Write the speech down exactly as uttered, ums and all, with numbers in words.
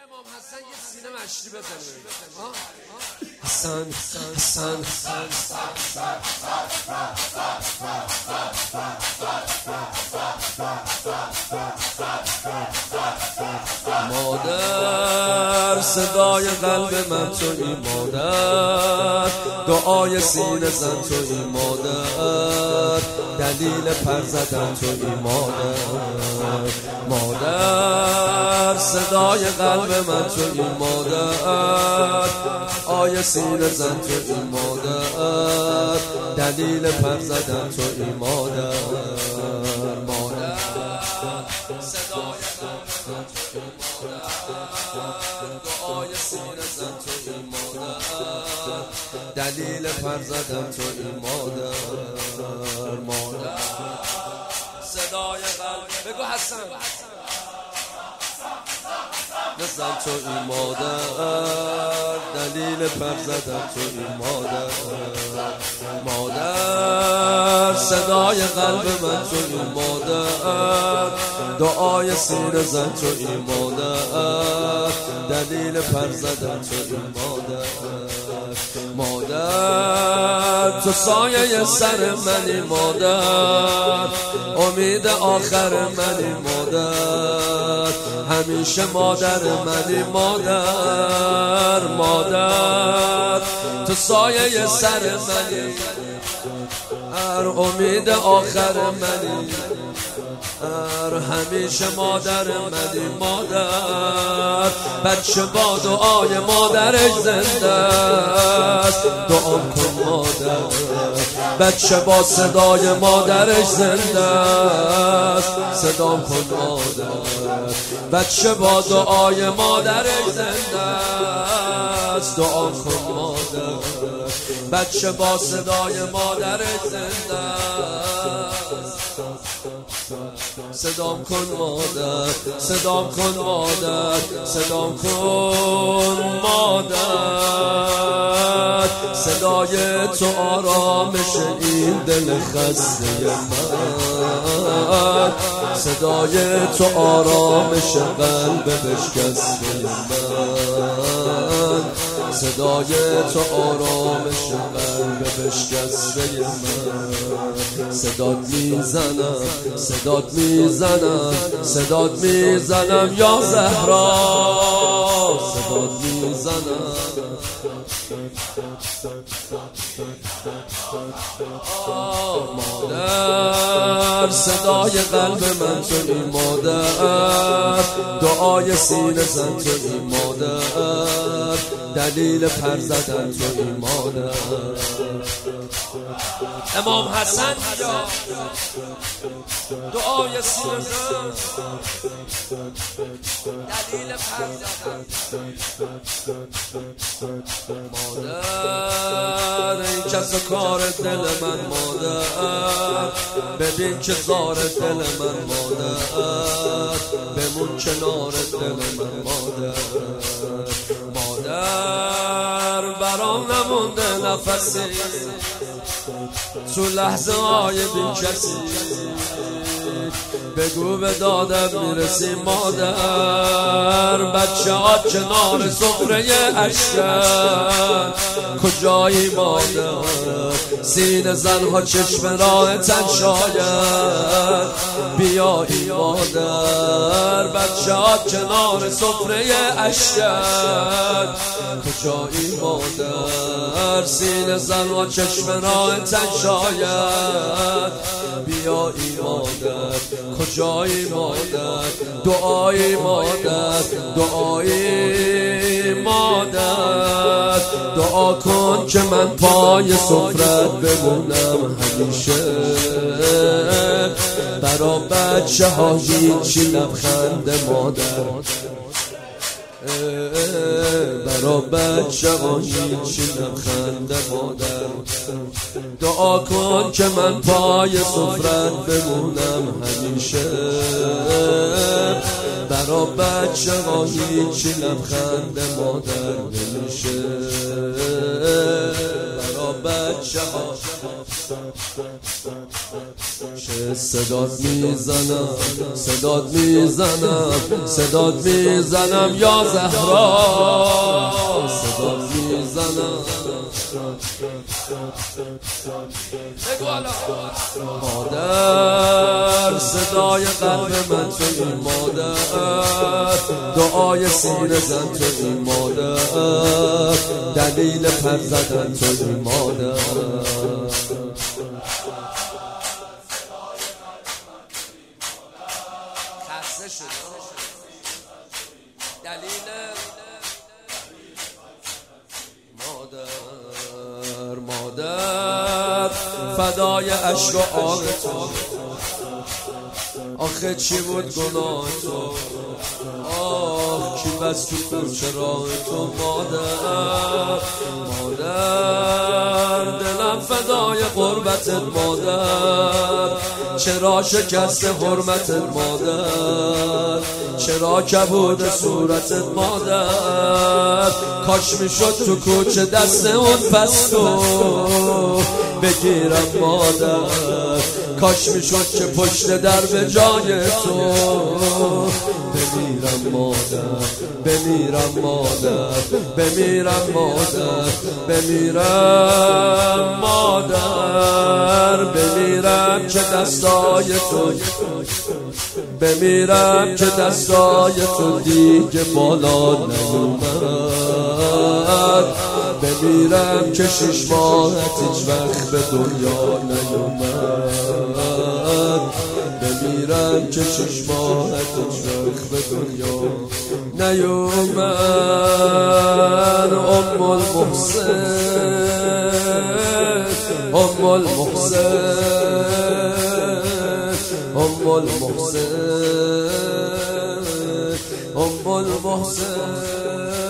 امام حسن یه سینه مشتی بزنه. حسن حسن مادر، صدای قلب من تویی مادر، دعای سینه زن تویی مادر، دلیل پر زدن تویی مادر. مادر، صدای قلب من تویی مادر، آی سینه زن تویی مادر، دلیل پر زدن تویی مادر. مادر، صدای قلب من تویی مادر، دعای سینه زن تویی مادر، دلیل پر زدن تویی مادر. مادر، صدای قلب بگو حسن نزن تویی مادر، دلیل پر زدن تویی مادر. مادر، صدای قلب من تویی مادر، دعای سینه زن تویی مادر، دلیل پر زدن تویی مادر. مادر، تو سایه سر منی مادر، امید آخر منی مادر، همیشه مادر منی مادر. مادر، تو سایه سر منی، هر امید آخر منی، هر همیشه مادر منی مادر. بچه با دعای مادرش زنده است، دعا کن مادر. بچه با صدای مادرش زنده است، صدا کن مادر. بچه با دعای مادرش زنده است، دعا کن مادر. بچه با صدای مادرش زنده است، صدام کن مادر، صدام کن مادر، صدام کن مادر. صدای تو آرامش این دل خسته من، صدای تو آرامش قلب بشکسته من، صدای تو آرامش قلب بشکسته من. صدات میزنم، صدات میزنم، صدات میزنم یا زهرا، صدات میزنم. مادر، صدای قلب من تویی مادر، دعای سینه زن تویی مادر، دلیل پر زدن تویی مادر. امام حسن دعای سینه زن، دلیل پر زدن. مادر، این کس کار دل من مادر، ببین که زار دل من مادر، بمون کنار دل من مادر. مادر، برام نمونده نفسی تو لحظه های بی کسی، بگو به دادم میرسی مادر. بچه ها کنار سفره اشکن، کجایی مادر؟ سینه زنها چشم راه تن شاید، بیایی مادر. بچه ها کنار سفره اشکن، کجایی مادر؟ سینه زنها چشم راه تن شاید، بیایی مادر. کجایی مادر؟ دعایی مادر، دعایی مادر. دعا کن که من پای سفرت بمونم همیشه، برا بچه ها هیچی لبخند مادر، برا بچه ها هیچی لبخند مادر. دعا کن که من پای سفرت بمونم همیشه، برا بچه ها هیچی لبخند مادر نمیشه، برا بچه ها چه صدات میزنم صدات میزنم صدات میزنم یا زهرا صدات میزنم مادر صدای قلب من توی مادر دعای سینه زن توی مادر دلیل پر زدن توی مادر خسته شد دلیل مادر مادر فدای عشق و آب تو آخه چی بود گناه تو آه کی بس تو کوچه راه تو مادر مادر دلم فدای قربتت مادر چرا شکست حرمتت مادر چرا کبود صورتت مادر کاش میشد تو کوچه دست اون پستو بگیرم مادر کاش میشد که پشت در به جای تو بمیرم مادر بمیرم مادر بمیرم مادر بمیرم مادر بمیرم که دستای تو بمیرم که دستای تو دیگه بالا نیومد بمیرم که شش ماهت هیچ وقت به دنیا نیومد بمیرم که شش ماهت هیچ وقت به دنیا نیومد ام المحسن ام المحسن ام المحسن ام المحسن